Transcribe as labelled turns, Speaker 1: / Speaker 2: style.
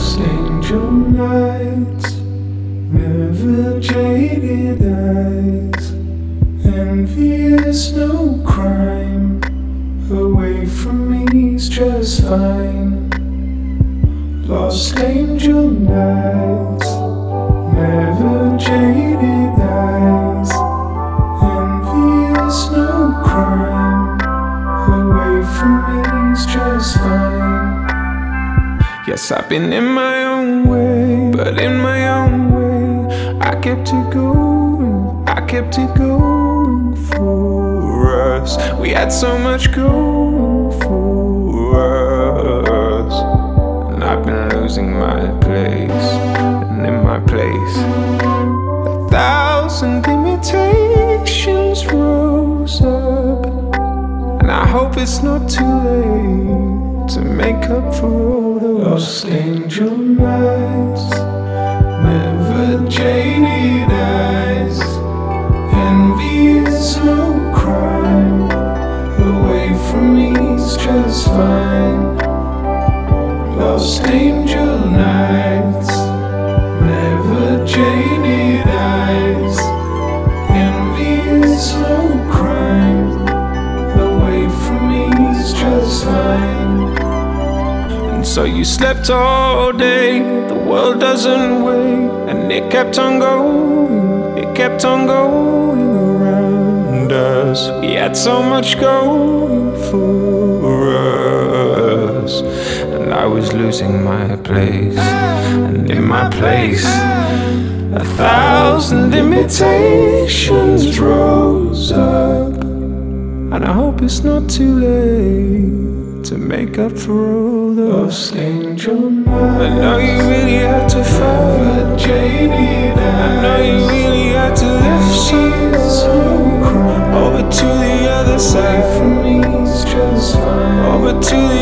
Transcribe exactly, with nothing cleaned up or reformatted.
Speaker 1: Lost angel nights, never jaded eyes. Envy is no crime, away from me's just fine. Lost angel nights, never jaded eyes. Envy is no crime, away from me's just fine. Yes, I've been in my own way, but in my own way I kept it going, I kept it going for us. We had so much going for us, and I've been losing my place, and in my place a thousand imitations rose up. And I hope it's not too late to make up for all the lost angel nights, never jaded eyes. Envy is no crime, away from me's just fine. Lost angel nights, never jaded eyes. Envy is no crime, away from me's just fine. And so you slept all day, the world doesn't wait, and it kept on going, it kept on going around us. We had so much going for us, and I was losing my place, and in my place a thousand imitations rose up. And I hope it's not too late to make up for all the lost angel nights. I know you really had to fight, jaded. I know you really had to lift some over to the other side. For me, it's just fine. Over to